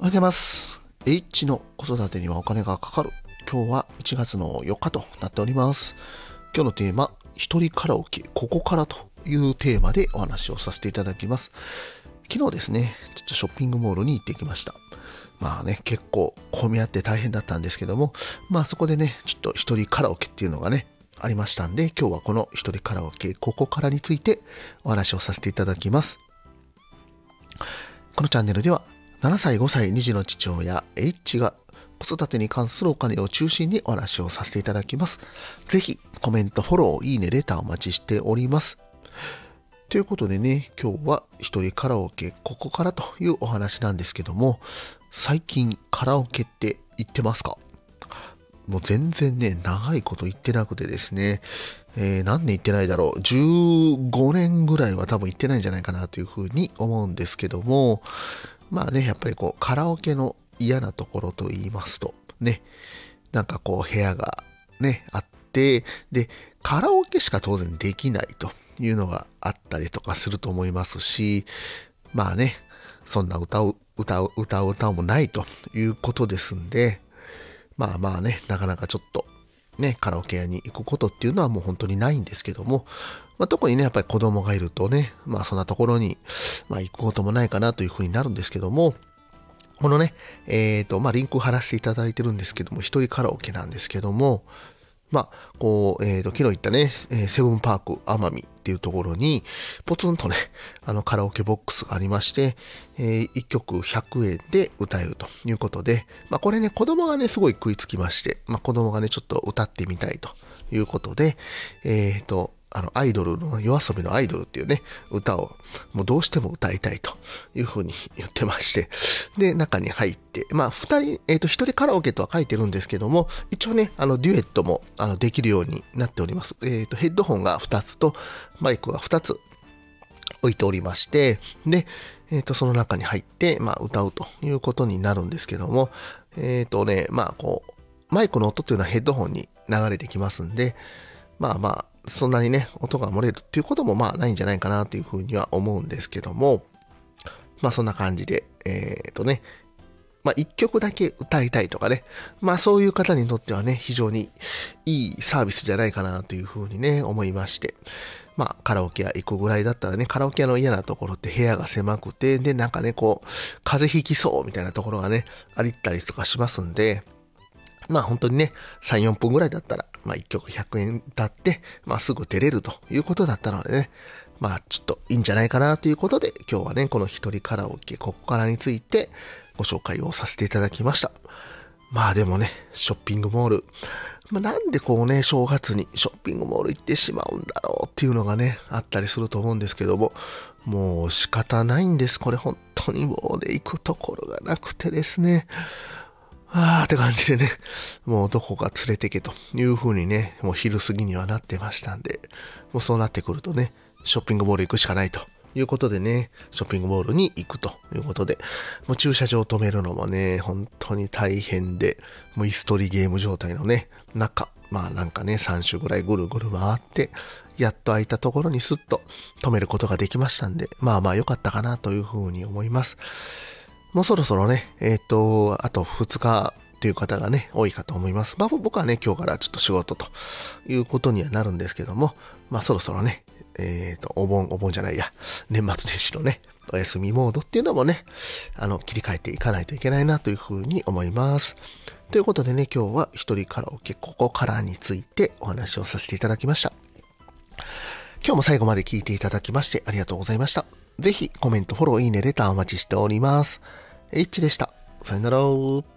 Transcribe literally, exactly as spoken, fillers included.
おはようございます。H の子育てにはお金がかかる。今日はいちがつのよっかとなっております。今日のテーマ、一人カラオケ、ここからというテーマでお話をさせていただきます。昨日ですね、ちょっとショッピングモールに行ってきました。まあね、結構混み合って大変だったんですけども、まあそこでね、ちょっと一人カラオケっていうのがね、ありましたんで、今日はこの一人カラオケ、ここからについてお話をさせていただきます。このチャンネルでは、ななさい、ごさい、に児の父親 H が子育てに関するお金を中心にお話をさせていただきます。ぜひコメント、フォロー、いいね、レターお待ちしております。ということでね、今日は一人カラオケここからというお話なんですけども、最近カラオケって行ってますか？もう全然ね、長いこと行ってなくてですね、えー、何年行ってないだろう。じゅうごねんぐらいは多分行ってないんじゃないかなというふうに思うんですけども、まあね、やっぱりこう、カラオケの嫌なところと言いますと、ね、なんかこう、部屋がね、あって、で、カラオケしか当然できないというのがあったりとかすると思いますし、まあね、そんな歌う、歌う、歌う歌うもないということですんで、まあまあね、なかなかちょっと、ね、カラオケ屋に行くことっていうのはもう本当にないんですけども、まあ、特にね、やっぱり子供がいるとね、まあそんなところに、まあ行くこともないかなというふうになるんですけども、このね、えっと、まあリンクを貼らせていただいてるんですけども、一人カラオケなんですけども、まあ、こう、えっと、昨日行ったね、セブンパーク奄美っていうところに、ポツンとね、あのカラオケボックスがありまして、えー、いっきょくひゃくえんで歌えるということで、まあこれね、子供がね、すごい食いつきまして、まあ子供がね、ちょっと歌ってみたいということで、えっと、あの、アイドルの、YOASOBIのアイドルっていうね、歌を、もうどうしても歌いたいというふうに言ってまして、で、中に入って、まあ、二人、えっと、一人カラオケとは書いてるんですけども、一応ね、あの、デュエットも、あの、できるようになっております。えっと、ヘッドホンが二つと、マイクが二つ置いておりまして、で、えっと、その中に入って、まあ、歌うということになるんですけども、えっとね、まあ、こう、マイクの音っていうのはヘッドホンに流れてきますんで、まあまあ、そんなにね、音が漏れるっていうこともまあないんじゃないかなというふうには思うんですけども、まあそんな感じで、えっとね、まあ一曲だけ歌いたいとかね、まあそういう方にとってはね、非常にいいサービスじゃないかなというふうにね、思いまして、まあカラオケ屋行くぐらいだったらね、カラオケ屋の嫌なところって部屋が狭くて、でなんかね、こう、風邪ひきそうみたいなところがね、ありったりとかしますんで、まあ本当にね、さん、よんぷんぐらいだったら、まあいっきょくひゃくえん経って、まあすぐ出れるということだったのでね、まあちょっといいんじゃないかなということで、今日はね、この一人カラオケ、ここからについてご紹介をさせていただきました。まあでもね、ショッピングモール、まあなんでこうね、正月にショッピングモール行ってしまうんだろうっていうのがね、あったりすると思うんですけども、もう仕方ないんです。これ本当にもうね、行くところがなくてですね、あーって感じでね、もうどこか連れてけという風にね、もう昼過ぎにはなってましたんで、もうそうなってくるとね、ショッピングモール行くしかないということでね、ショッピングモールに行くということで、もう駐車場止めるのもね、本当に大変で、もう椅子取りゲーム状態のね、中、まあなんかね、さん周ぐらいぐるぐる回って、やっと空いたところにスッと止めることができましたんで、まあまあ良かったかなという風に思います。もうそろそろね、えっと、あとふつかっていう方がね、多いかと思います。まあ僕はね、今日からちょっと仕事ということにはなるんですけども、まあそろそろね、えっと、お盆、お盆じゃないや、年末年始のね、お休みモードっていうのもね、あの、切り替えていかないといけないなというふうに思います。ということでね、今日は一人カラオケここからについてお話をさせていただきました。今日も最後まで聞いていただきましてありがとうございました。ぜひコメント、フォロー、いいね、レターお待ちしております。H でした。さよなら。